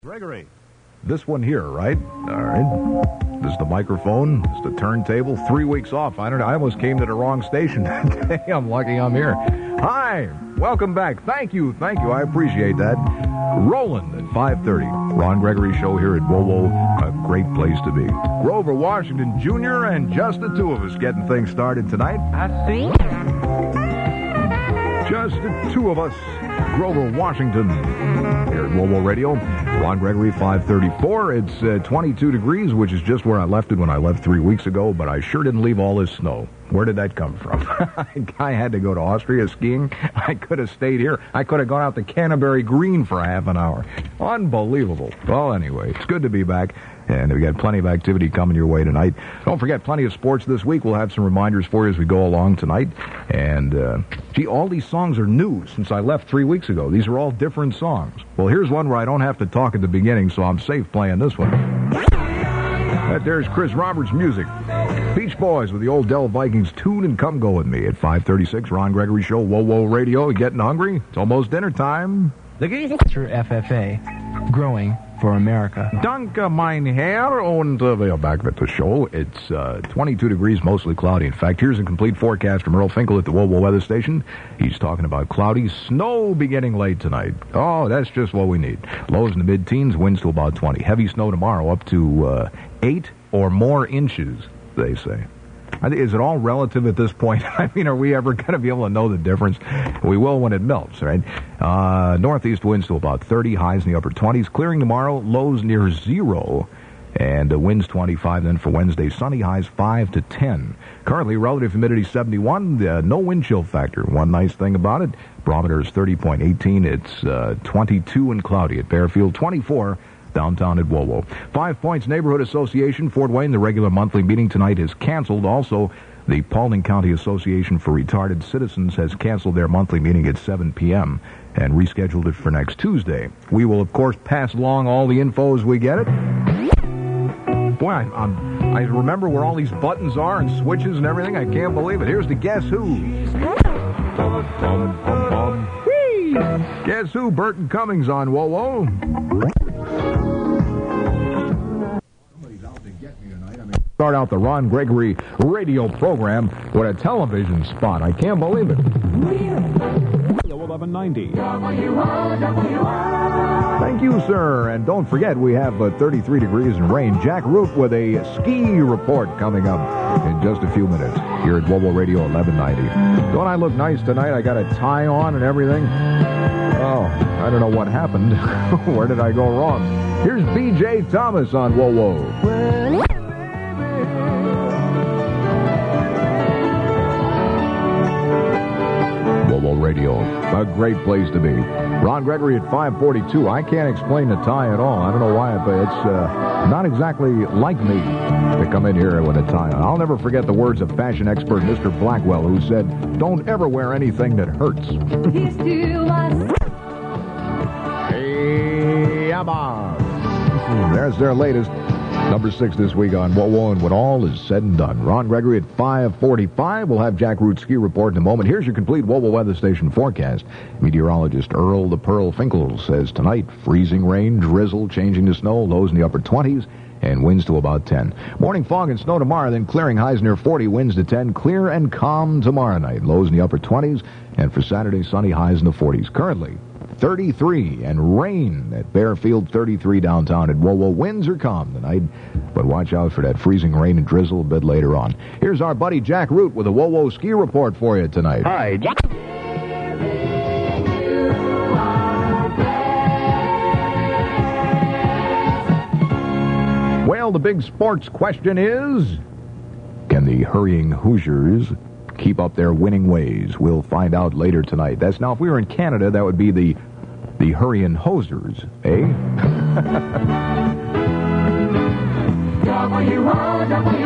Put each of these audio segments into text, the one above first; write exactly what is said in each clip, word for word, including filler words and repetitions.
Gregory. This one here, right? All right. This is the microphone. This is the turntable. Three weeks off. I don't know. I almost came to the wrong station today. I'm lucky I'm here. Hi. Welcome back. Thank you. Thank you. I appreciate that. Roland at five thirty. Ron Gregory Show here at WOWO. A great place to be. Grover Washington Junior and just the two of us getting things started tonight. I see. Just the two of us. Grover Washington here at WOWO Radio. Ron Gregory, five thirty-four. It's uh, twenty-two degrees, which is just where I left it when I left three weeks ago, but I sure didn't leave all this snow. Where did that come from? I had to go to Austria skiing. I could have stayed here. I could have gone out to Canterbury Green for half an hour. Unbelievable. Well, anyway, it's good to be back. And we got plenty of activity coming your way tonight. Don't forget, plenty of sports this week. We'll have some reminders for you as we go along tonight. And, uh, gee, all these songs are new since I left three weeks ago. These are all different songs. Well, here's one where I don't have to talk at the beginning, so I'm safe playing this one. That there's Chris Roberts' music. Beach Boys with the old Dell Vikings tune and Come Go With Me at five thirty-six. Ron Gregory Show, WOWO Radio. You getting hungry? It's almost dinner time. Through F F A, growing for America. Danke, mein Herr, und uh, we are back at the show. It's uh, twenty-two degrees, mostly cloudy. In fact, here's a complete forecast from Earl Finkel at the WOWO Weather Station. He's talking about cloudy, snow beginning late tonight. Oh, that's just what we need. Lows in the mid-teens, winds to about twenty. Heavy snow tomorrow, up to uh, eight or more inches, they say. I think, is it all relative at this point? I mean, are we ever going to be able to know the difference? We will when it melts, right? Uh, northeast winds to about thirty, highs in the upper twenties. Clearing tomorrow, lows near zero, and the winds twenty-five. Then for Wednesday, sunny, highs five to ten. Currently, relative humidity seventy-one, uh, no wind chill factor. One nice thing about it, barometer is thirty point one eight. It's uh, twenty-two and cloudy at Bearfield, twenty-four. Downtown at WOWO. Five Points Neighborhood Association, Fort Wayne, the regular monthly meeting tonight is canceled. Also, the Paulding County Association for Retarded Citizens has canceled their monthly meeting at seven p.m. and rescheduled it for next Tuesday. We will, of course, pass along all the info as we get it. Boy, I, I'm, I remember where all these buttons are and switches and everything. I can't believe it. Here's the Guess Who. Bum, bum, bum, bum. Whee! Guess Who? Burton Cummings on WOWO. Start out the Ron Gregory radio program with a television spot. I can't believe it. eleven ninety. Thank you, sir. And don't forget, we have uh, thirty-three degrees and rain. Jack Root with a ski report coming up in just a few minutes here at WOWO Radio eleven ninety. Don't I look nice tonight? I got a tie on and everything. Oh, I don't know what happened. Where did I go wrong? Here's B J Thomas on WOWO. Radio, a great place to be. Ron Gregory at five forty-two. I can't explain the tie at all. I don't know why, but it's uh, not exactly like me to come in here with a tie on. I'll never forget the words of fashion expert Mister Blackwell, who said, "Don't ever wear anything that hurts." Hey, yabba. There's their latest. Number six this week on WOWO, and when all is said and done. Ron Gregory at five forty-five. We'll have Jack Root's ski report in a moment. Here's your complete WOWO weather station forecast. Meteorologist Earl the Pearl Finkel says tonight, freezing rain, drizzle, changing to snow, lows in the upper twenties, and winds to about ten. Morning fog and snow tomorrow, then clearing, highs near forty, winds to ten. Clear and calm tomorrow night, lows in the upper twenties, and for Saturday, sunny, highs in the forties. Currently, thirty-three, and rain at Bearfield, thirty-three downtown at WOWO. Winds are calm tonight, but watch out for that freezing rain and drizzle a bit later on. Here's our buddy Jack Root with a WOWO ski report for you tonight. Hi, Jack. Well, the big sports question is, can the hurrying Hoosiers keep up their winning ways? We'll find out later tonight. That's now, if we were in Canada, that would be the the hurrying hosers, eh? W O W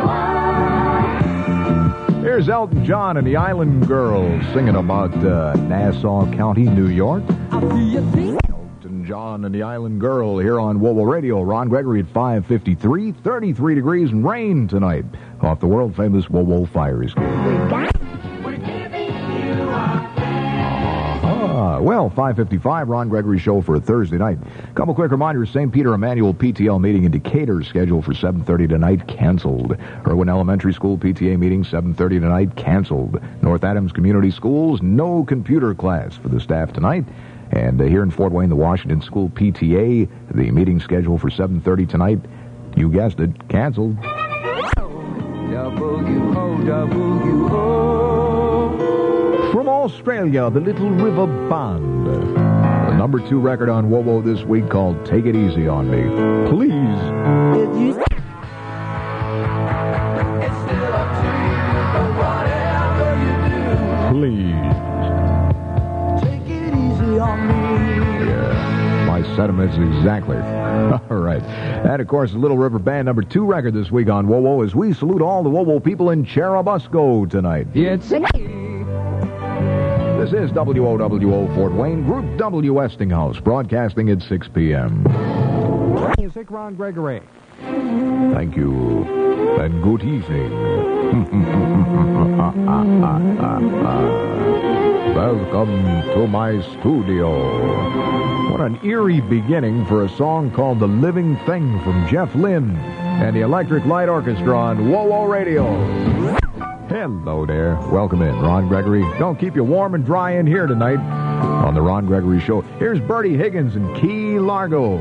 O. Here's Elton John and the Island Girls singing about uh, Nassau County, New York. Elton John and the Island Girl here on WOWO Radio. Ron Gregory at five fifty-three, thirty-three degrees and rain tonight off the world-famous WOWO Fire Escape. We're giving you a uh, well, five fifty-five, Ron Gregory Show for a Thursday night. Couple quick reminders. Saint Peter Emmanuel P T L meeting in Decatur scheduled for seven thirty tonight, canceled. Irwin Elementary School P T A meeting seven thirty tonight, canceled. North Adams Community Schools, no computer class for the staff tonight. And uh, here in Fort Wayne, the Washington School P T A, the meeting scheduled for seven thirty tonight, you guessed it, canceled. From Australia, the Little River Band. The number two record on WoWo this week called Take It Easy on Me. Please. It's still up to you, but whatever you do, Please. take it easy on me. Yeah, my sentiments exactly. All right. And, of course, the Little River Band number two record this week on WoWo as we salute all the WoWo people in Cherubusco tonight. It's This is W O W O Fort Wayne, Group W Westinghouse, broadcasting at six p.m. Music, Ron Gregory. Thank you, and good evening. Welcome to my studio. What an eerie beginning for a song called The Living Thing from Jeff Lynne and the Electric Light Orchestra on WoWo Radio. Hello there. Welcome in, Ron Gregory. Don't keep you warm and dry in here tonight on the Ron Gregory Show. Here's Bertie Higgins and Key Largo.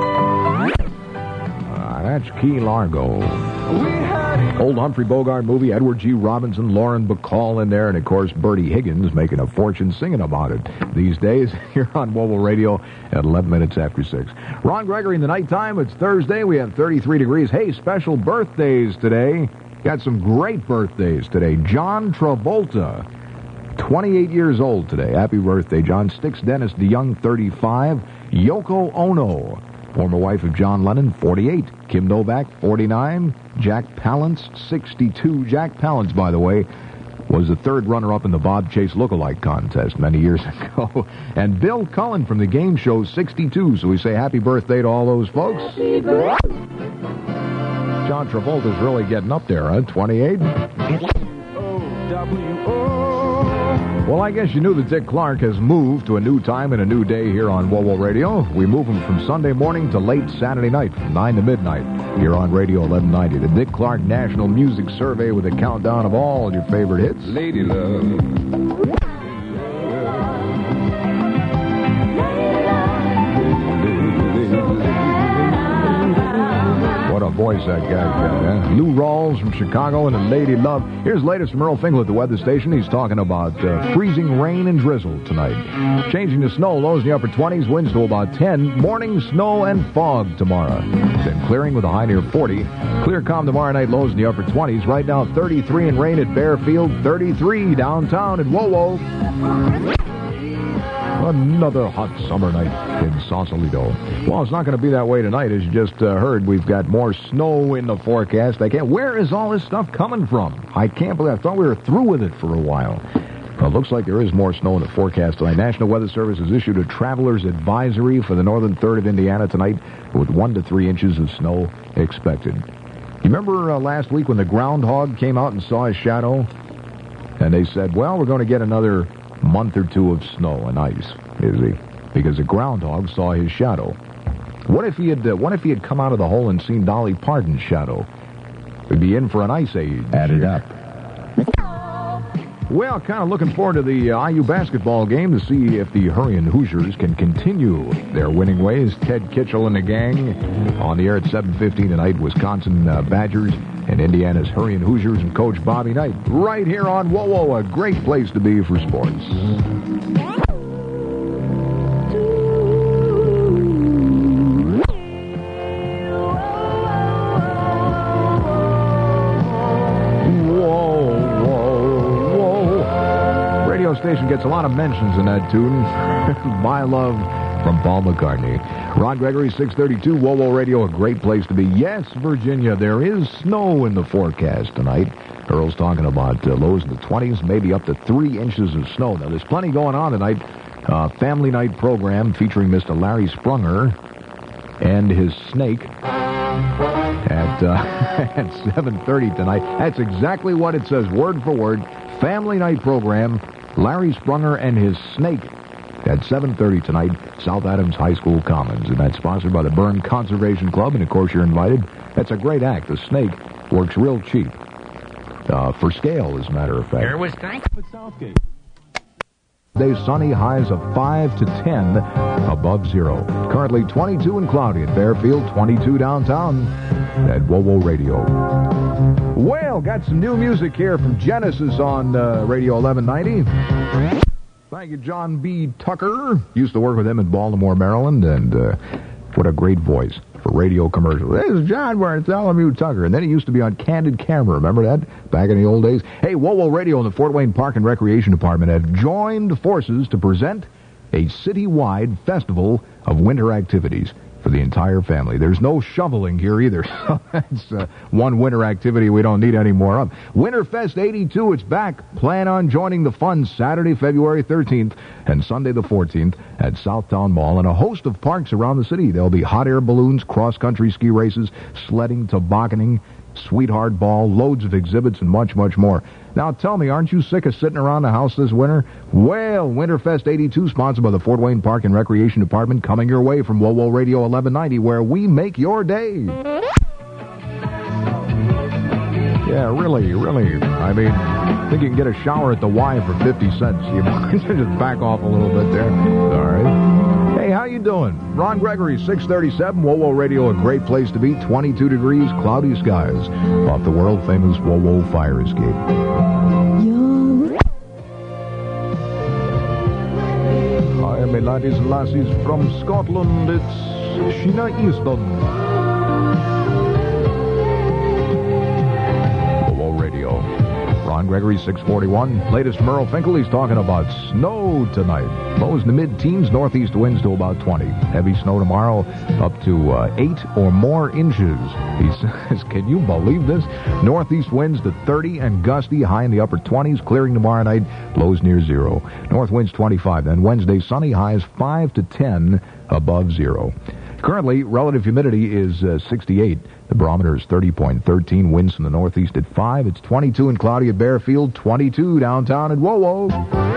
Ah, that's Key Largo. Old Humphrey Bogart movie, Edward G. Robinson, Lauren Bacall in there, and of course Bertie Higgins making a fortune singing about it these days here on WoWo Radio at eleven minutes after six. Ron Gregory in the nighttime. It's Thursday. We have thirty-three degrees. Hey, special birthdays today. Got some great birthdays today. John Travolta, twenty-eight years old today. Happy birthday, John. Styx Dennis DeYoung, thirty-five. Yoko Ono, former wife of John Lennon, forty-eight. Kim Novak, forty-nine. Jack Palance, sixty-two. Jack Palance, by the way, was the third runner-up in the Bob Chase lookalike contest many years ago. And Bill Cullen from the game show, sixty-two. So we say happy birthday to all those folks. John Travolta's really getting up there, huh? twenty-eight? Well, I guess you knew that Dick Clark has moved to a new time and a new day here on WoWo Radio. We move him from Sunday morning to late Saturday night, from nine to midnight, here on Radio eleven ninety. The Dick Clark National Music Survey with a countdown of all your favorite hits. Lady Love. What a voice that guy's got, huh? Lou Rawls from Chicago and a Lady Love. Here's the latest from Earl Finkel at the weather station. He's talking about uh, freezing rain and drizzle tonight. Changing to snow, lows in the upper twenties, winds to about ten. Morning snow and fog tomorrow. Then clearing with a high near forty. Clear calm tomorrow night, lows in the upper twenties. Right now, thirty-three and rain at Bearfield, thirty-three downtown at WoWo. Another hot summer night in Sausalito. Well, it's not going to be that way tonight. As you just uh, heard, we've got more snow in the forecast. I can't. Where is all this stuff coming from? I can't believe. I thought we were through with it for a while. Well, it looks like there is more snow in the forecast tonight. National Weather Service has issued a traveler's advisory for the northern third of Indiana tonight with one to three inches of snow expected. You remember uh, last week when the groundhog came out and saw his shadow? And they said, well, we're going to get another month or two of snow and ice, is he? Because the groundhog saw his shadow. What if he had uh, what if he had come out of the hole and seen Dolly Parton's shadow? We'd be in for an ice age. Add it up. Well, kind of looking forward to the uh, I U basketball game to see if the Hurrian Hoosiers can continue their winning ways. Ted Kitchell and the gang on the air at seven fifteen tonight. Wisconsin uh, Badgers and Indiana's Hurrian Hoosiers and Coach Bobby Knight. Right here on WoWo, a great place to be for sports. Station gets a lot of mentions in that tune. My Love from Paul McCartney. Ron Gregory, six thirty-two, WoWo Radio, a great place to be. Yes, Virginia, there is snow in the forecast tonight. Earl's talking about uh, lows in the twenties, maybe up to three inches of snow. Now, there's plenty going on tonight. Uh, family night program featuring Mister Larry Sprunger and his snake at, uh, at seven thirty tonight. That's exactly what it says, word for word. Family night program. Larry Sprunger and his snake at seven thirty tonight, South Adams High School Commons. And that's sponsored by the Byrne Conservation Club, and of course you're invited. That's a great act. The Snake works real cheap. Uh, for scale, as a matter of fact. Here was Frank at Southgate. Today, sunny, highs of five to ten above zero. Currently twenty-two and cloudy at Bearfield, twenty-two downtown at WoWo Radio. Well, got some new music here from Genesis on uh, Radio eleven ninety. Thank you, John B. Tucker. Used to work with him in Baltimore, Maryland, and uh, what a great voice for radio commercials. This is John Bartholomew Tucker. And then he used to be on Candid Camera. Remember that? Back in the old days. Hey, WoWo Radio and the Fort Wayne Park and Recreation Department have joined forces to present a citywide festival of winter activities for the entire family. There's no shoveling here either. So that's uh, one winter activity we don't need any more of. Winterfest eighty-two, it's back. Plan on joining the fun Saturday, February thirteenth and Sunday the fourteenth at Southtown Mall and a host of parks around the city. There'll be hot air balloons, cross-country ski races, sledding, tobogganing, sweetheart ball, loads of exhibits, and much, much more. Now, tell me, aren't you sick of sitting around the house this winter? Well, Winterfest eighty-two, sponsored by the Fort Wayne Park and Recreation Department, coming your way from WoWo Radio eleven ninety, where we make your day. Yeah, really, really. I mean, I think you can get a shower at the Y for fifty cents. You know, just back off a little bit there. All right. Hey, how you doing? Ron Gregory, six thirty-seven, WoWo Radio, a great place to be. twenty-two degrees, cloudy skies off the world-famous WoWo Fire Escape. Hi, my laddies and lassies from Scotland. It's Sheena Easton. WoWo Radio. Ron Gregory, six forty-one. Latest from Earl Finkel. He's talking about snow tonight. Lows in the mid-teens, northeast winds to about twenty. Heavy snow tomorrow up to uh, eight or more inches. He says, can you believe this? Northeast winds to thirty and gusty, high in the upper twenties. Clearing tomorrow night, lows near zero. North winds twenty-five. Then Wednesday, sunny, highs five to ten above zero. Currently, relative humidity is uh, sixty-eight. The barometer is thirty point one three. Winds from the northeast at five. It's twenty-two and cloudy at Bearfield, twenty-two downtown at WoWo.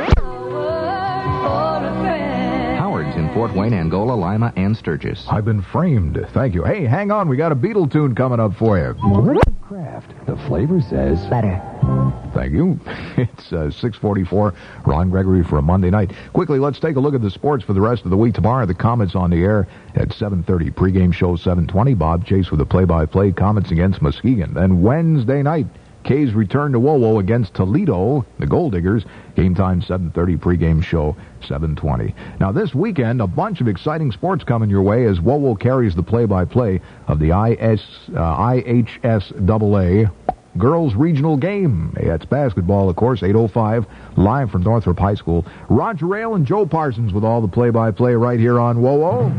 Howard's in Fort Wayne, Angola, Lima, and Sturgis. I've been framed. Thank you. Hey, hang on. We got a Beatle tune coming up for you. Kraft. The flavor says better. Thank you. It's uh, six forty-four. Ron Gregory for a Monday night. Quickly, let's take a look at the sports for the rest of the week. Tomorrow, the Comets on the air at seven thirty. Pre-game show seven twenty. Bob Chase with the play-by-play. Comets against Muskegon. Then Wednesday night, K's return to WoWo against Toledo, the Gold Diggers. Game time seven thirty. Pre-game show seven twenty. Now, this weekend, a bunch of exciting sports coming your way as WoWo carries the play-by-play of the I S, uh, I H S A A Girls Regional Game. It's basketball, of course, eight oh five, live from Northrop High School. Roger Rayl and Joe Parsons with all the play-by-play right here on WoWo.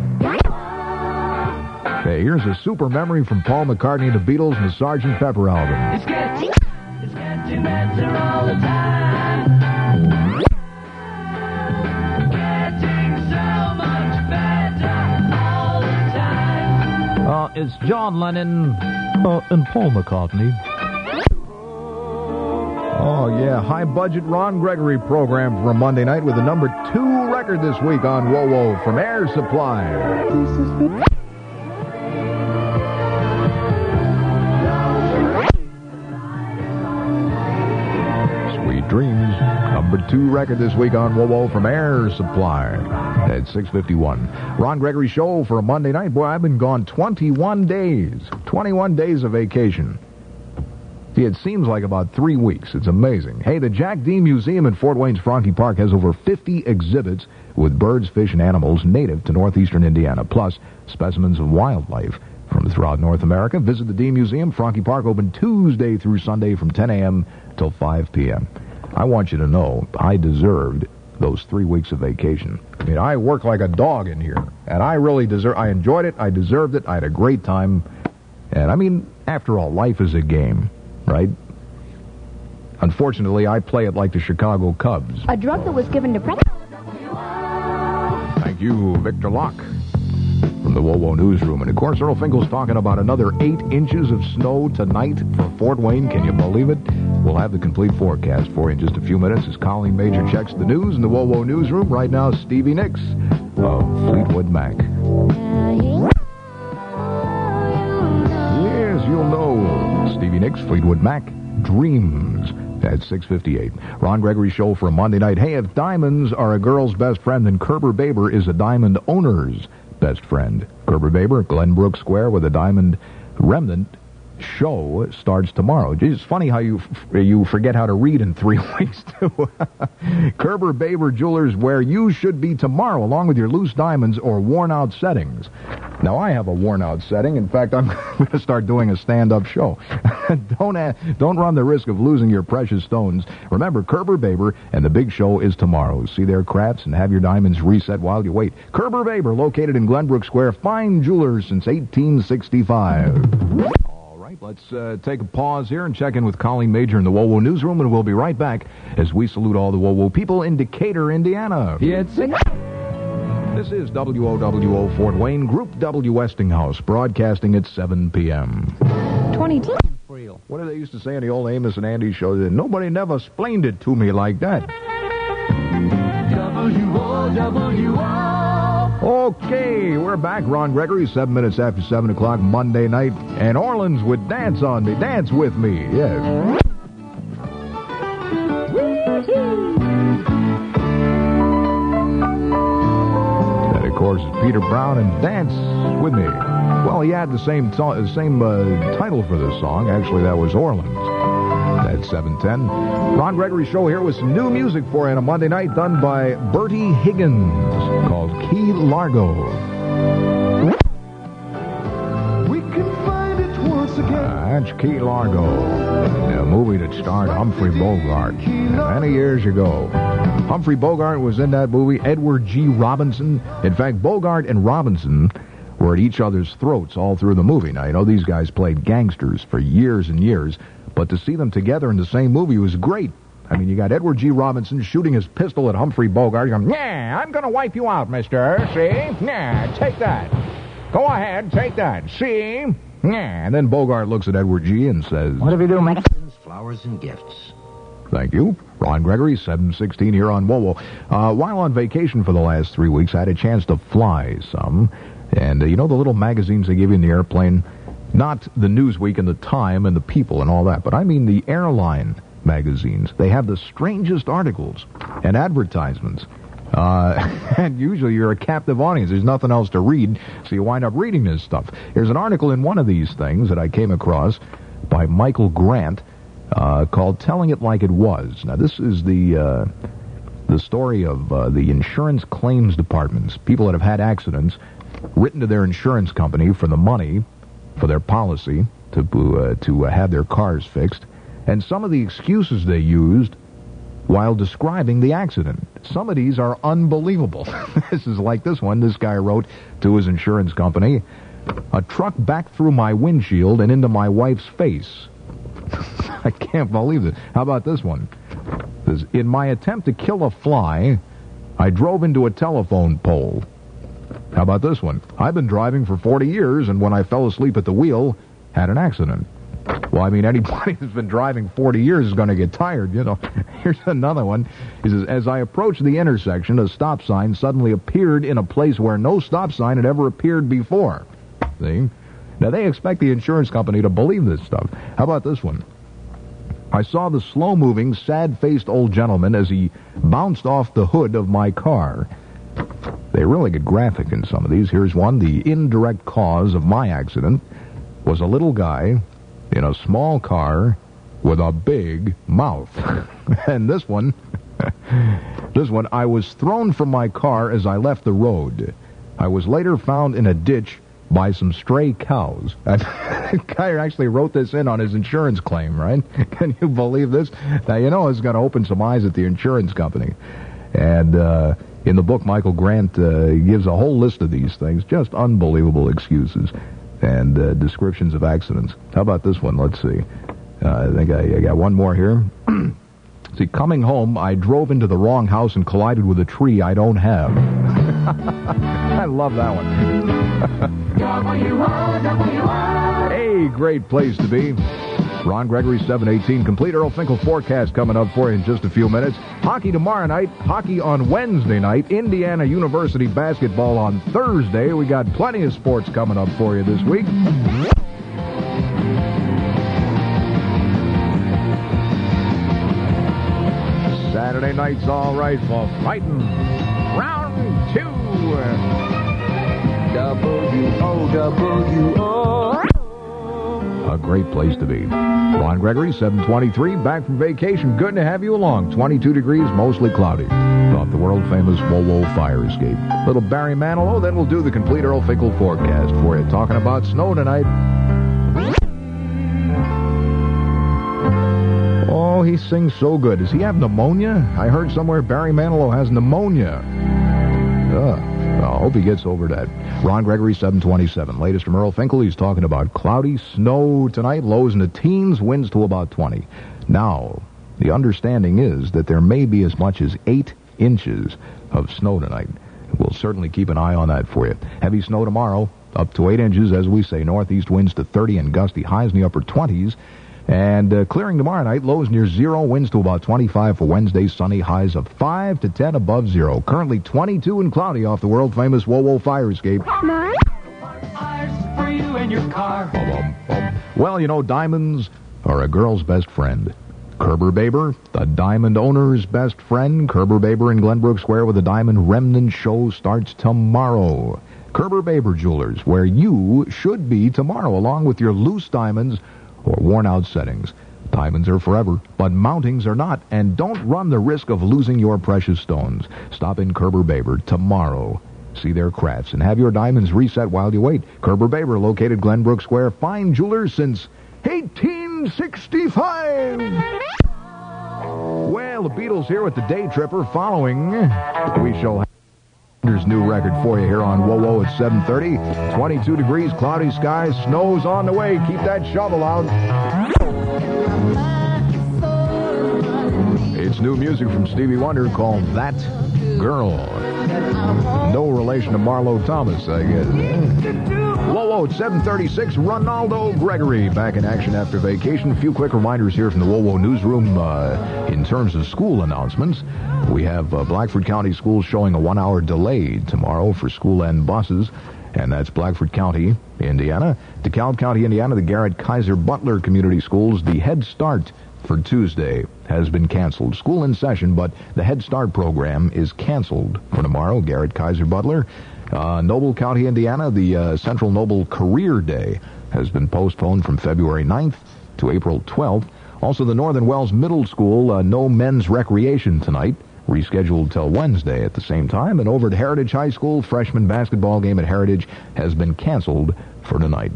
Hey, here's a super memory from Paul McCartney and the Beatles and the Sergeant Pepper album. It's getting, it's getting better all the time. Getting so much better all the time. Uh, it's John Lennon uh, and Paul McCartney. Oh, yeah, high-budget Ron Gregory program for a Monday night with the number two record this week on WoWo from Air Supply. Sweet Dreams, number two record this week on WoWo from Air Supply at six fifty-one. Ron Gregory Show for a Monday night. Boy, I've been gone twenty-one days. twenty-one days of vacation. See, it seems like about three weeks. It's amazing. Hey, the Jack D. Museum in Fort Wayne's Franke Park has over fifty exhibits with birds, fish, and animals native to northeastern Indiana, plus specimens of wildlife from throughout North America. Visit the D. Museum. Franke Park open Tuesday through Sunday from ten a.m. till five p.m. I want you to know I deserved those three weeks of vacation. I mean, I work like a dog in here, and I really deserve. I enjoyed it. I deserved it. I had a great time. And, I mean, after all, life is a game. Right? Unfortunately, I play it like the Chicago Cubs. A drug that was given to pregnant. Thank you, Victor Locke, from the WoWo Newsroom. And, of course, Earl Finkel's talking about another eight inches of snow tonight for Fort Wayne. Can you believe it? We'll have the complete forecast for you in just a few minutes as Colleen Major checks the news in the Whoa Whoa newsroom. Right now, Stevie Nicks of Fleetwood Mac. Yes, you'll know. Stevie Nicks, Fleetwood Mac, Dreams. At six fifty-eight. Ron Gregory Show for a Monday night. Hey, if diamonds are a girl's best friend, then Kerber Baber is a diamond owner's best friend. Kerber Baber, Glenbrook Square with a diamond remnant show starts tomorrow. Geez, it's funny how you you forget how to read in three weeks, too. Kerber Baber Jewelers, where you should be tomorrow, along with your loose diamonds or worn-out settings. Now, I have a worn-out setting. In fact, I'm going to start doing a stand-up show. don't add, don't run the risk of losing your precious stones. Remember, Kerber Baber and the big show is tomorrow. See their crafts and have your diamonds reset while you wait. Kerber Baber, located in Glenbrook Square, fine jewelers since eighteen sixty-five. Let's uh, take a pause here and check in with Colleen Major in the Whoa Whoa newsroom, and we'll be right back as we salute all the Whoa Whoa people in Decatur, Indiana. It's This is W O W O Fort Wayne, Group W Westinghouse, broadcasting at seven p.m. twenty-two. What did they used to say on the old Amos and Andy show? That nobody never explained it to me like that. W O W O. Okay, we're back. Ron Gregory, seven minutes after seven o'clock Monday night. And Orleans with Dance on Me. Dance with me, yes. That, of course, is Peter Brown and Dance with Me. Well, he had the same, to- same uh, title for this song. Actually, that was Orleans. At seven ten. Ron Gregory Show here with some new music for you on a Monday night, done by Bertie Higgins, called Key Largo. We can find it once again. Uh, that's Key Largo, a movie that starred Humphrey Bogart many years ago. Humphrey Bogart was in that movie. Edward G. Robinson. In fact, Bogart and Robinson were at each other's throats all through the movie. Now, you know, these guys played gangsters for years and years. But to see them together in the same movie was great. I mean, you got Edward G. Robinson shooting his pistol at Humphrey Bogart. Going, yeah, I'm going to wipe you out, mister. See? Yeah, take that. Go ahead, take that. See? Yeah. And then Bogart looks at Edward G. and says, What do we do, Mac? Flowers and gifts. Thank you. Ron Gregory, seven sixteen here on Whoa Whoa. Uh, while on vacation for the last three weeks, I had a chance to fly some. And uh, you know the little magazines they give you in the airplane? Not the Newsweek and the Time and the People and all that, but I mean the airline magazines. They have the strangest articles and advertisements. Uh, and usually you're a captive audience. There's nothing else to read, so you wind up reading this stuff. There's an article in one of these things that I came across by Michael Grant uh, called Telling It Like It Was. Now, this is the uh, the story of uh, the insurance claims departments, people that have had accidents, written to their insurance company for the money for their policy to uh, to uh, have their cars fixed, and some of the excuses they used while describing the accident. Some of these are unbelievable. This is like this one. This guy wrote to his insurance company, "A truck backed through my windshield and into my wife's face." I can't believe it. How about this one? This, in my attempt to kill a fly, I drove into a telephone pole. How about this one? I've been driving for forty years, and when I fell asleep at the wheel, had an accident. Well, I mean, anybody who's been driving forty years is going to get tired, you know. Here's another one. He says, as I approached the intersection, a stop sign suddenly appeared in a place where no stop sign had ever appeared before. See? Now, they expect the insurance company to believe this stuff. How about this one? I saw the slow-moving, sad-faced old gentleman as he bounced off the hood of my car. They really get graphic in some of these. Here's one. The indirect cause of my accident was a little guy in a small car with a big mouth. And this one, this one, I was thrown from my car as I left the road. I was later found in a ditch by some stray cows. The guy actually wrote this in on his insurance claim, right? Can you believe this? Now, you know it's going to open some eyes at the insurance company. And, uh... in the book, Michael Grant uh, gives a whole list of these things, just unbelievable excuses and uh, descriptions of accidents. How about this one? Let's see. Uh, I think I, I got one more here. See, coming home, I drove into the wrong house and collided with a tree I don't have. I love that one. W O W O. Hey, great place to be. Ron Gregory, seven eighteen. Complete Earl Finkel forecast coming up for you in just a few minutes. Hockey tomorrow night. Hockey on Wednesday night. Indiana University basketball on Thursday. We got plenty of sports coming up for you this week. Saturday night's all right for fighting. Round two. W O W O. A great place to be. Ron Gregory, seven twenty-three, back from vacation. Good to have you along. twenty-two degrees, mostly cloudy. Off the world-famous Whoa-Whoa fire escape. Little Barry Manilow, then we'll do the complete Earl Finkel forecast for you. Talking about snow tonight. Oh, he sings so good. Does he have pneumonia? I heard somewhere Barry Manilow has pneumonia. Ugh. I hope he gets over that. Ron Gregory, seven twenty-seven. Latest from Earl Finkel. He's talking about cloudy snow tonight. Lows in the teens, winds to about twenty. Now, the understanding is that there may be as much as eight inches of snow tonight. We'll certainly keep an eye on that for you. Heavy snow tomorrow, up to eight inches, as we say. Northeast winds to thirty and gusty highs in the upper twenties. And uh, clearing tomorrow night, lows near zero, winds to about twenty-five for Wednesday, sunny, highs of five to ten above zero. Currently twenty-two and cloudy off the world-famous Whoa-Whoa fire escape. For you and your car. Bum, bum, bum. Well, you know, diamonds are a girl's best friend. Kerber Baber, the diamond owner's best friend. Kerber Baber in Glenbrook Square with the Diamond Remnant Show starts tomorrow. Kerber Baber Jewelers, where you should be tomorrow, along with your loose diamonds or worn-out settings. Diamonds are forever, but mountings are not, and don't run the risk of losing your precious stones. Stop in Kerber Baber tomorrow. See their crafts and have your diamonds reset while you wait. Kerber Baber, located Glenbrook Square, fine jewelers since eighteen sixty-five. Well, the Beatles here with the Day Tripper. Following, we shall have There's new record for you here on Whoa-Whoa at seven thirty. twenty-two degrees, cloudy skies, snow's on the way. Keep that shovel out. It's new music from Stevie Wonder called That Girl. No relation to Marlo Thomas, I guess. Whoa-Whoa at seven thirty-six. Ronaldo Gregory back in action after vacation. A few quick reminders here from the Whoa-Whoa newsroom uh, in terms of school announcements. We have uh, Blackford County Schools showing a one-hour delay tomorrow for school and buses, and that's Blackford County, Indiana. DeKalb County, Indiana, the Garrett Kaiser Butler Community Schools, the Head Start for Tuesday has been canceled. School in session, but the Head Start program is canceled for tomorrow. Garrett Kaiser Butler. Uh, Noble County, Indiana, the uh, Central Noble Career Day has been postponed from February ninth to April twelfth. Also, the Northern Wells Middle School, uh, no men's recreation tonight, rescheduled till Wednesday at the same time. And over at Heritage High School, freshman basketball game at Heritage has been canceled for tonight.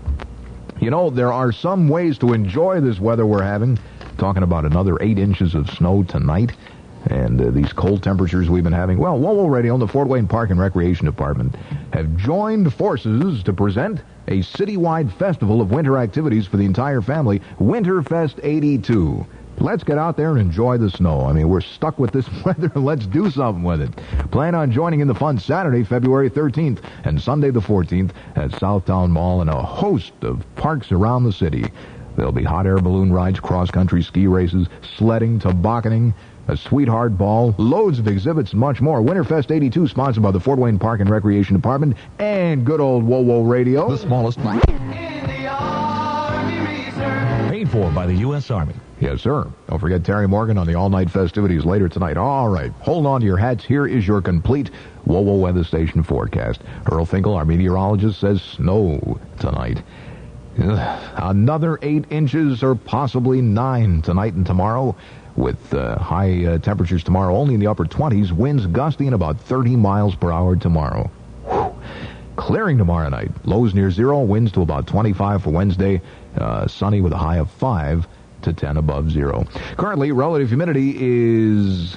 You know, there are some ways to enjoy this weather we're having. Talking about another eight inches of snow tonight. And uh, these cold temperatures we've been having. Well, Whoa-Whoa Radio and the Fort Wayne Park and Recreation Department have joined forces to present a citywide festival of winter activities for the entire family, Winterfest eighty-two. Let's get out there and enjoy the snow. I mean, we're stuck with this weather. Let's do something with it. Plan on joining in the fun Saturday, February thirteenth, and Sunday the fourteenth at Southtown Mall and a host of parks around the city. There'll be hot air balloon rides, cross-country ski races, sledding, tobogganing, a sweetheart ball, loads of exhibits, and much more. Winterfest eighty-two, sponsored by the Fort Wayne Park and Recreation Department and good old Whoa-Whoa Radio. The smallest. In the Army Reserve. Paid for by the U S Army. Yes, sir. Don't forget Terry Morgan on the all-night festivities later tonight. All right, hold on to your hats. Here is your complete Whoa-Whoa weather station forecast. Earl Finkel, our meteorologist, says snow tonight. Ugh. Another eight inches or possibly nine tonight and tomorrow, with uh, high uh, temperatures tomorrow only in the upper twenties, winds gusting about thirty miles per hour tomorrow. Whew. Clearing tomorrow night, lows near zero, winds to about twenty-five for Wednesday, uh, sunny with a high of five to ten above zero. Currently, relative humidity is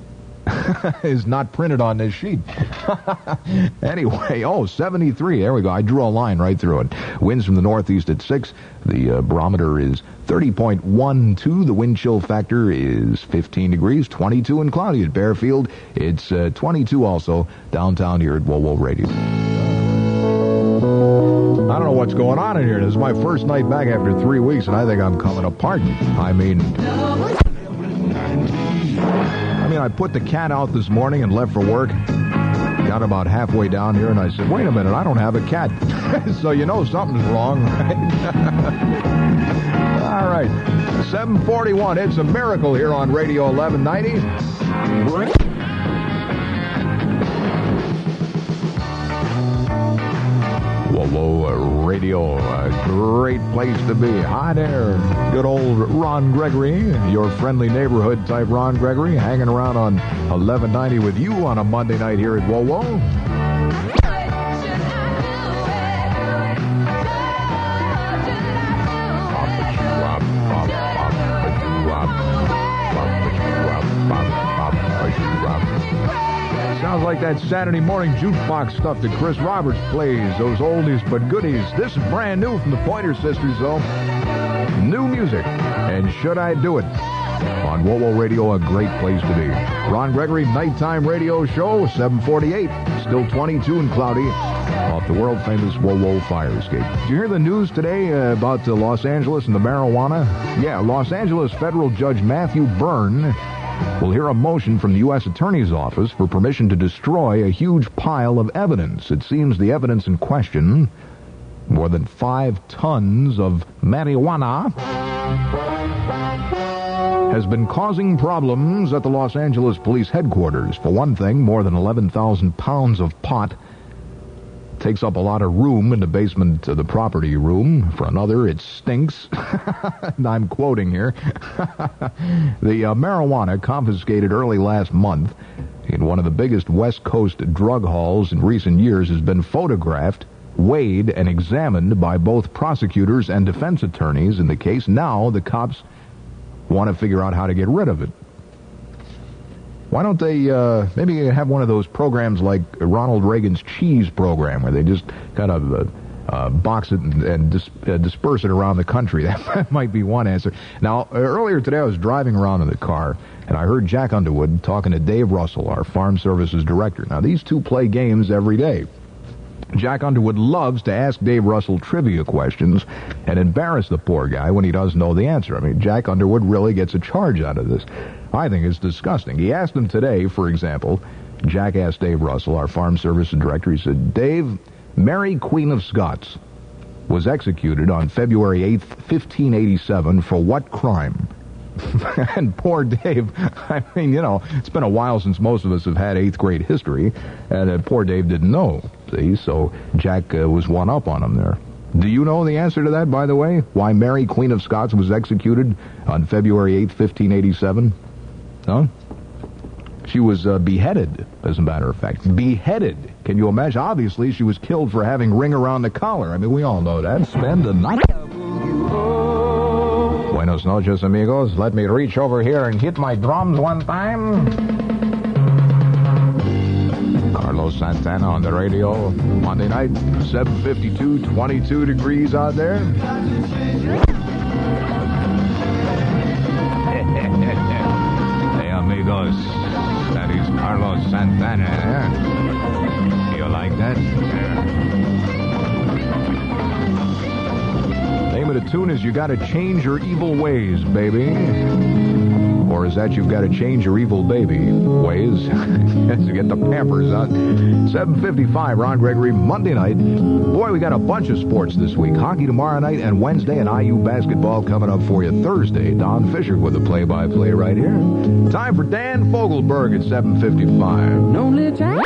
is not printed on this sheet. Anyway, oh, seventy-three. There we go. I drew a line right through it. Winds from the northeast at six. The uh, barometer is thirty point one two. The wind chill factor is fifteen degrees, twenty-two and cloudy at Bearfield. It's uh, twenty-two also downtown here at Whoa-Whoa Radio. I don't know what's going on in here. This is my first night back after three weeks, and I think I'm coming apart. I mean... I mean, I put the cat out this morning and left for work. Got about halfway down here, and I said, wait a minute, I don't have a cat. So you know something's wrong, right? All right. seven forty-one, it's a miracle here on Radio eleven ninety. Whoa, whoa, radio, a great place to be. Hi there, good old Ron Gregory, your friendly neighborhood type Ron Gregory, hanging around on eleven ninety with you on a Monday night here at Whoa Whoa. Sounds like that Saturday morning jukebox stuff that Chris Roberts plays, those oldies but goodies. This is brand new from the Pointer Sisters, though. New music. And Should I Do It? On Whoa Whoa Radio, a great place to be. Ron Gregory, nighttime radio show, seven forty-eight. Still twenty-two and cloudy off the world-famous Whoa Whoa fire escape. Did you hear the news today uh, about uh, Los Angeles and the marijuana? Yeah, Los Angeles federal judge Matthew Byrne will hear a motion from the U S Attorney's Office for permission to destroy a huge pile of evidence. It seems the evidence in question, more than five tons of marijuana, has been causing problems at the Los Angeles Police Headquarters. For one thing, more than eleven thousand pounds of pot takes up a lot of room in the basement of the property room. For another, it stinks. I'm quoting here. The uh, marijuana confiscated early last month in one of the biggest West Coast drug hauls in recent years has been photographed, weighed, and examined by both prosecutors and defense attorneys in the case. Now the cops want to figure out how to get rid of it. Why don't they uh, maybe have one of those programs like Ronald Reagan's cheese program, where they just kind of uh, uh, box it and, and dis- uh, disperse it around the country? That might be one answer. Now, earlier today I was driving around in the car, and I heard Jack Underwood talking to Dave Russell, our Farm Services Director. Now, these two play games every day. Jack Underwood loves to ask Dave Russell trivia questions and embarrass the poor guy when he doesn't know the answer. I mean, Jack Underwood really gets a charge out of this. I think it's disgusting. He asked him today, for example, Jack asked Dave Russell, our Farm Services Director, he said, Dave, Mary Queen of Scots was executed on February eighth, fifteen eighty-seven for what crime? And poor Dave, I mean, you know, it's been a while since most of us have had eighth grade history, and uh, poor Dave didn't know, see, so Jack uh, was one up on him there. Do you know the answer to that, by the way? Why Mary Queen of Scots was executed on February eighth, fifteen eighty-seven? Huh? She was uh, beheaded, as a matter of fact. Beheaded. Can you imagine? Obviously, she was killed for having ring around the collar. I mean, we all know that. Spend the night. Buenos noches, amigos. Let me reach over here and hit my drums one time. Carlos Santana on the radio. Monday night, seven fifty-two, twenty-two degrees out there. Hey, amigos. That is Carlos Santana. Eh? You like that? Name of the tune is You Gotta Change Your Evil Ways, Baby. Or is that You've Got to Change Your Evil Baby Ways? To get the Pampers out. seven fifty-five, Ron Gregory, Monday night. Boy, we got a bunch of sports this week. Hockey tomorrow night and Wednesday, and I U basketball coming up for you Thursday. Don Fisher with the play-by-play right here. Time for Dan Fogelberg at seven fifty-five. Lonely time.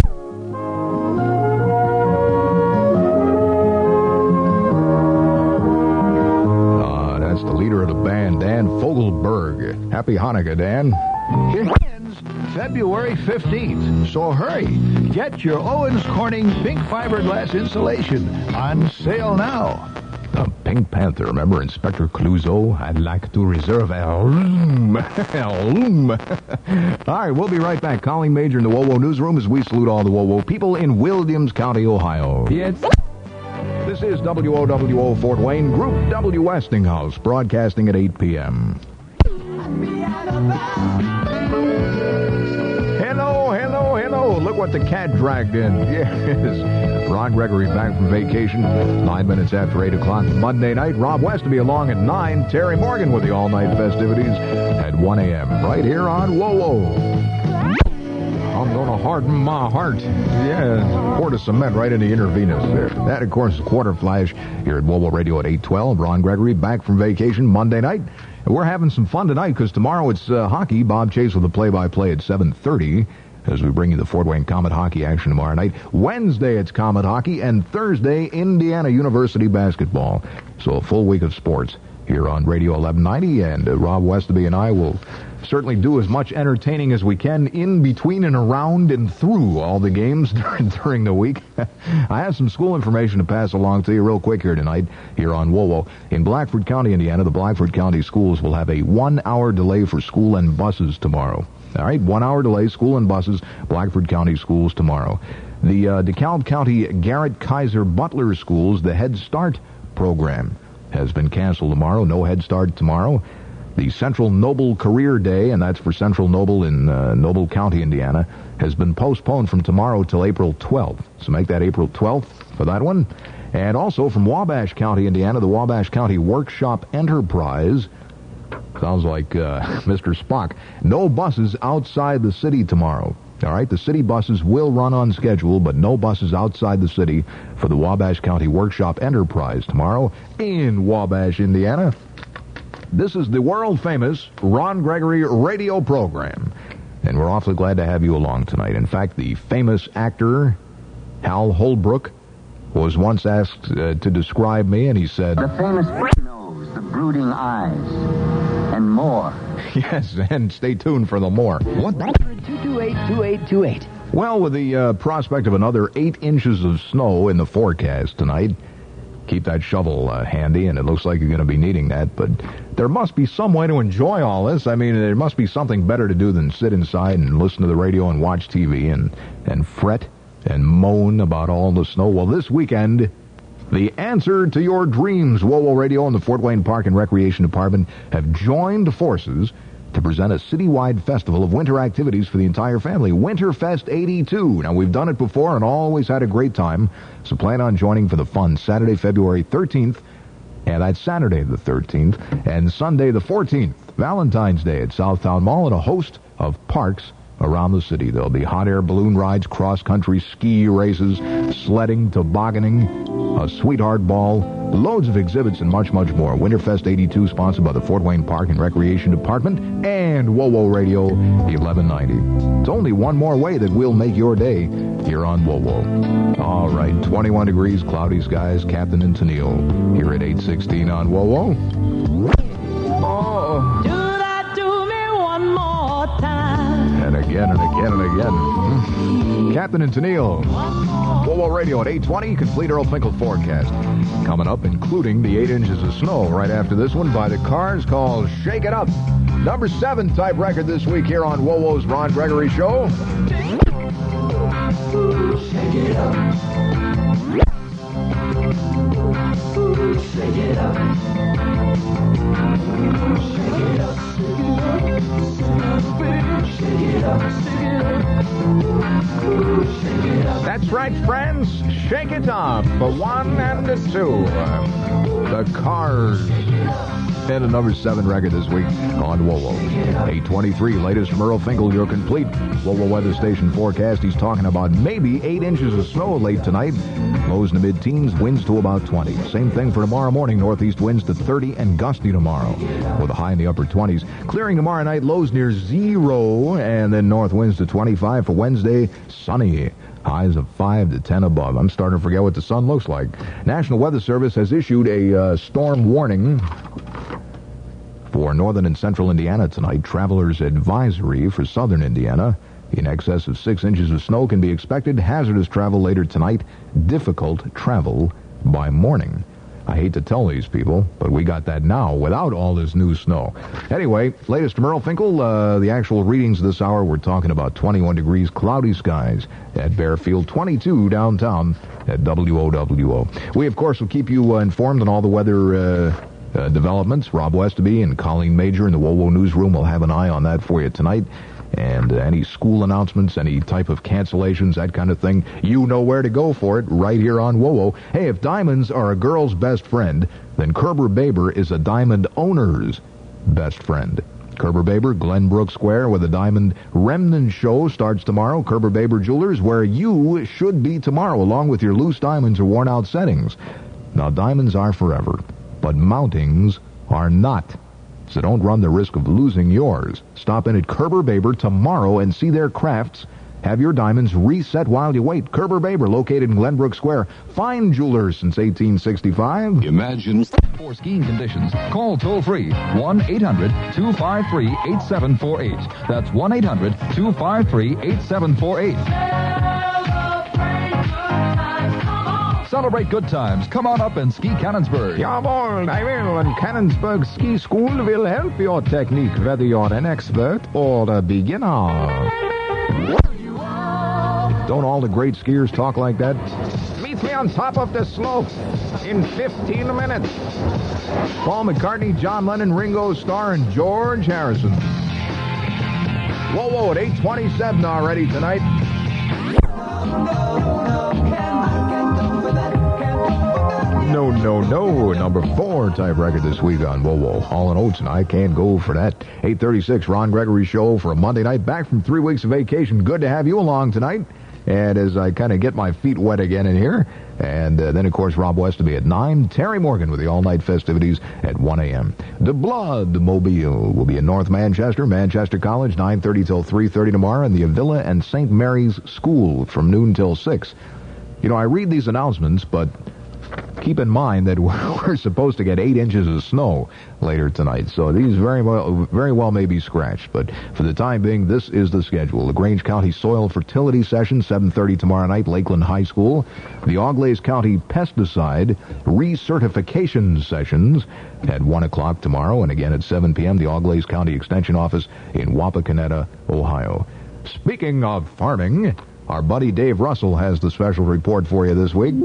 The leader of the band, Dan Fogelberg. Happy Hanukkah, Dan. It ends February fifteenth, so hurry. Get your Owens Corning pink fiberglass insulation on sale now. The Pink Panther, remember Inspector Clouseau? I'd like to reserve a room. A room. All right, we'll be right back. Colleen Major in the Whoa Whoa newsroom as we salute all the Whoa Whoa people in Williams County, Ohio. It's... This is W O W O Fort Wayne, Group W Westinghouse, broadcasting at eight p.m. Hello, hello, hello. Look what the cat dragged in. Yes. Ron Gregory back from vacation. Nine minutes after eight o'clock Monday night. Rob Westerby along at nine. Terry Morgan with the all-night festivities at one a.m. right here on Whoa Whoa. I'm going to harden my heart. Yeah, poured a cement right in the intravenous there. That, of course, is Quarter Flash here at Whoa Whoa Radio at eight twelve. Ron Gregory back from vacation Monday night. And we're having some fun tonight because tomorrow it's uh, hockey. Bob Chase with the play-by-play at seven thirty as we bring you the Fort Wayne Comet hockey action tomorrow night. Wednesday it's Comet hockey, and Thursday Indiana University basketball. So a full week of sports here on Radio eleven ninety, and uh, Rob Westerby and I will certainly do as much entertaining as we can in between and around and through all the games during the week. I have some school information to pass along to you real quick here tonight here on Whoa Whoa. In Blackford County, Indiana, the Blackford County schools will have a one-hour delay for school and buses tomorrow. All right, one-hour delay, school and buses, Blackford County schools tomorrow. The uh, DeKalb County Garrett Kaiser Butler schools, the Head Start program has been canceled tomorrow. No Head Start tomorrow. The Central Noble Career Day, and that's for Central Noble in uh, Noble County, Indiana, has been postponed from tomorrow till April twelfth. So make that April twelfth for that one. And also from Wabash County, Indiana, the Wabash County Workshop Enterprise. Sounds like uh, Mister Spock. No buses outside the city tomorrow. All right, the city buses will run on schedule, but no buses outside the city for the Wabash County Workshop Enterprise tomorrow in Wabash, Indiana. This is the world-famous Ron Gregory radio program, and we're awfully glad to have you along tonight. In fact, the famous actor Hal Holbrook was once asked uh, to describe me, and he said, The famous nose, the brooding eyes, and more. Yes, and stay tuned for the more. What? two two eight, two eight two eight. Well, with the uh, prospect of another eight inches of snow in the forecast tonight, keep that shovel uh, handy, and it looks like you're going to be needing that, but there must be some way to enjoy all this. I mean, there must be something better to do than sit inside and listen to the radio and watch T V and, and fret and moan about all the snow. Well, this weekend, the answer to your dreams, Whoa Whoa Radio and the Fort Wayne Park and Recreation Department have joined forces to present a citywide festival of winter activities for the entire family. Winterfest eighty-two. Now, we've done it before and always had a great time, so plan on joining for the fun Saturday, February thirteenth, and that's Saturday the thirteenth, and Sunday the fourteenth, Valentine's Day at Southtown Mall, and a host of parks around the city. There'll be hot air balloon rides, cross-country ski races, sledding, tobogganing, a sweetheart ball, loads of exhibits, and much, much more. Winterfest eighty-two, sponsored by the Fort Wayne Park and Recreation Department and Whoa Whoa Radio eleven ninety. It's only one more way that we'll make your day here on Whoa Whoa. All right, twenty-one degrees, cloudy skies, Captain and Tennille here at eight sixteen on Whoa Whoa. Oh. Do that to me one more time. And again and again and again. Captain and Tennille. Whoa Whoa Radio at eight twenty, complete Earl Finkel forecast. Coming up, including the eight inches of snow right after this one by the Cars, called Shake It Up. Number seven type record this week here on Whoa Whoa's Ron Gregory Show. Shake it up. Shake it up. Shake it up. Shake it up. Shake it up. That's right, friends. Shake it up for one and a two. The Cars. And a number seven record this week on Whoa Whoa. eight twenty-three, latest from Earl Finkel, your complete Whoa Whoa weather station forecast. He's talking about maybe eight inches of snow late tonight. Lows in the mid-teens, winds to about twenty. Same thing for tomorrow morning, northeast winds to thirty and gusty tomorrow, with a high in the upper twenties. Clearing tomorrow night, lows near zero, and then north winds to twenty-five for Wednesday, sunny. Highs of five to ten above. I'm starting to forget what the sun looks like. National Weather Service has issued a uh, storm warning for northern and central Indiana tonight. Traveler's advisory for southern Indiana. In excess of six inches of snow can be expected. Hazardous travel later tonight. Difficult travel by morning. I hate to tell these people, but we got that now without all this new snow. Anyway, latest from Earl Finkel, uh, the actual readings this hour, we're talking about twenty-one degrees, cloudy skies at Bearfield, twenty-two downtown at W O W O. We, of course, will keep you uh, informed on all the weather uh, uh, developments. Rob Westerby and Colleen Major in the Whoa Whoa newsroom will have an eye on that for you tonight. And uh, any school announcements, any type of cancellations, that kind of thing, you know where to go for it right here on WOWO. Hey, if diamonds are a girl's best friend, then Kerber Baber is a diamond owner's best friend. Kerber Baber, Glenbrook Square, with a diamond remnant show starts tomorrow. Kerber Baber Jewelers, where you should be tomorrow, along with your loose diamonds or worn-out settings. Now, diamonds are forever, but mountings are not. So don't run the risk of losing yours. Stop in at Kerber Baber tomorrow and see their crafts. Have your diamonds reset while you wait. Kerber Baber, located in Glenbrook Square. Fine jewelers since eighteen sixty-five. Imagine. For skiing conditions, call toll-free one eight hundred two five three eight seven four eight. That's one eight hundred two five three eight seven four eight. Celebrate good times. Come on up and ski Cannonsburg. Jawohl, I will. And Cannonsburg Ski School will help your technique, whether you're an expert or a beginner. Don't all the great skiers talk like that? Meet me on top of the slope in fifteen minutes. Paul McCartney, John Lennon, Ringo Starr, and George Harrison. Whoa, whoa, at eight twenty-seven already tonight. No, no, no. Number four type record this week on Whoa Whoa. Hall and Oates, and I can't go for that. eight thirty-six, Ron Gregory Show for a Monday night. Back from three weeks of vacation. Good to have you along tonight. And as I kind of get my feet wet again in here. And uh, then, of course, Rob Westerby at nine. Terry Morgan with the all-night festivities at one a.m. The Blood Mobile will be in North Manchester, Manchester College, nine thirty till three thirty tomorrow, and the Avila and Saint Mary's School from noon till six. You know, I read these announcements, but keep in mind that we're supposed to get eight inches of snow later tonight, so these very well, very well may be scratched. But for the time being, this is the schedule. The Grange County Soil Fertility Session, seven thirty tomorrow night, Lakeland High School. The Auglaize County Pesticide Recertification Sessions at one o'clock tomorrow, and again at seven p.m., the Auglaize County Extension Office in Wapakoneta, Ohio. Speaking of farming, our buddy Dave Russell has the special report for you this week.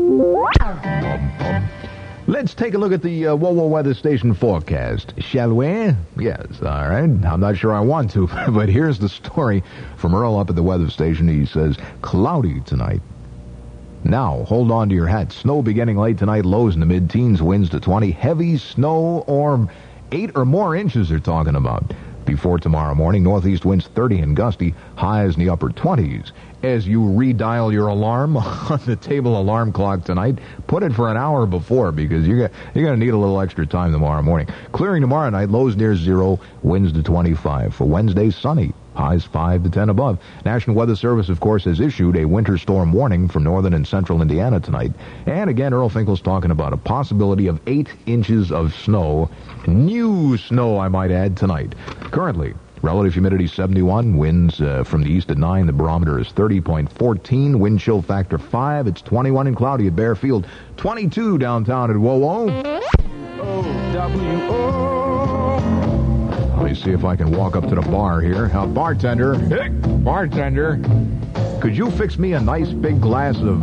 Let's take a look at the uh, Whoa Whoa Weather Station forecast, shall we? Yes, all right. I'm not sure I want to, but here's the story from Earl up at the weather station. He says, cloudy tonight. Now, hold on to your hat. Snow beginning late tonight, lows in the mid-teens, winds to twenty. Heavy snow or eight or more inches they're talking about. Before tomorrow morning, northeast winds thirty and gusty, highs in the upper twenties. As you redial your alarm on the table alarm clock tonight, put it for an hour before, because you're, you're going to need a little extra time tomorrow morning. Clearing tomorrow night, lows near zero, winds to twenty-five. For Wednesday, sunny, highs five to ten above. National Weather Service, of course, has issued a winter storm warning for northern and central Indiana tonight. And again, Earl Finkel's talking about a possibility of eight inches of snow. New snow, I might add, tonight. Currently, relative humidity seventy-one, winds uh, from the east at nine. The barometer is thirty point one four, wind chill factor five. It's twenty-one and cloudy at Bear Field, twenty-two downtown at Whoa Whoa. O W O. Let me see if I can walk up to the bar here. Uh, bartender, hey, bartender, could you fix me a nice big glass of...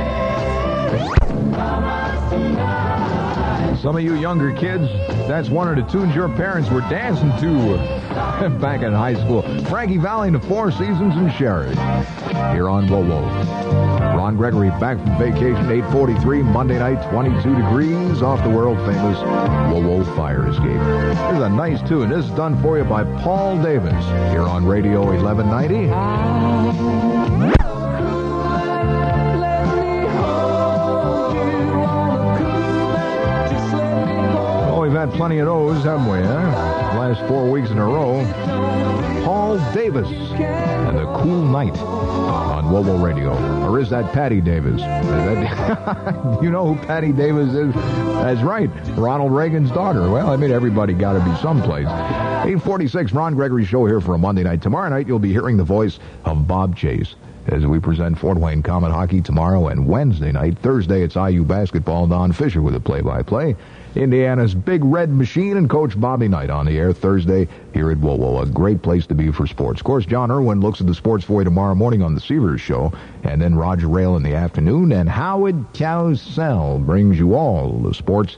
Some of you younger kids, that's one of the tunes your parents were dancing to back in high school. Frankie Valli and the Four Seasons and Sherry here on Whoa Whoa. Ron Gregory back from vacation, eight forty-three, Monday night, twenty-two degrees off the world-famous Whoa Whoa Fire Escape. Here's a nice tune. This is done for you by Paul Davis here on Radio eleven ninety. We've had plenty of those, haven't we, huh? Last four weeks in a row. Paul Davis and the Cool Night on Whoa Whoa Radio. Or is that Patty Davis? Is that, you know who Patty Davis is? That's right, Ronald Reagan's daughter. Well, I mean, everybody got to be someplace. eight forty-six, Ron Gregory Show here for a Monday night. Tomorrow night, you'll be hearing the voice of Bob Chase as we present Fort Wayne Comet Hockey tomorrow and Wednesday night. Thursday, it's I U basketball. Don Fisher with a play-by-play. Indiana's Big Red Machine and Coach Bobby Knight on the air Thursday here at Whoa Whoa. A great place to be for sports. Of course, John Irwin looks at the sports for you tomorrow morning on the Seavers Show, and then Roger Rail in the afternoon, and Howard Cowsell brings you all the sports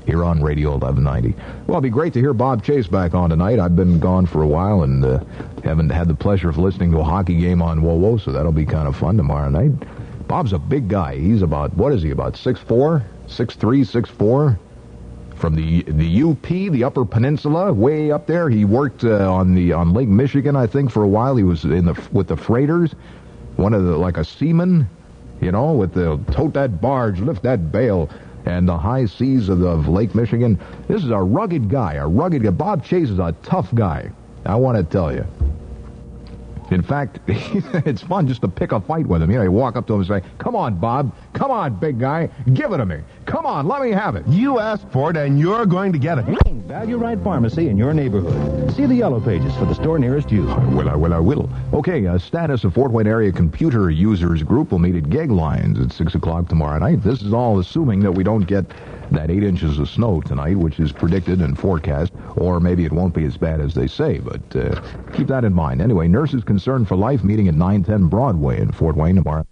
here on Radio eleven ninety. Well, it'd be great to hear Bob Chase back on tonight. I've been gone for a while and uh, haven't had the pleasure of listening to a hockey game on W O W O, so that'll be kind of fun tomorrow night. Bob's a big guy. He's about, what is he, about six four, six three, six four? From the the U P, the Upper Peninsula, way up there. He worked uh, on the on Lake Michigan, I think, for a while. He was in the with the freighters, one of the, like a seaman, you know, with the tote that barge, lift that bale, and the high seas of, the, of Lake Michigan. This is a rugged guy, a rugged guy. Bob Chase is a tough guy, I want to tell you. In fact, it's fun just to pick a fight with him. You know, you walk up to him and say, come on, Bob. Come on, big guy. Give it to me. Come on, let me have it. You asked for it, and you're going to get it. Value Right Pharmacy in your neighborhood. See the yellow pages for the store nearest you. I will, I will, I will. Okay, uh, status of Fort Wayne Area Computer Users Group will meet at Gag Lines at six o'clock tomorrow night. This is all assuming that we don't get that eight inches of snow tonight, which is predicted and forecast, or maybe it won't be as bad as they say, but uh, keep that in mind. Anyway, Nurses Concerned for Life meeting at nine ten Broadway in Fort Wayne tomorrow.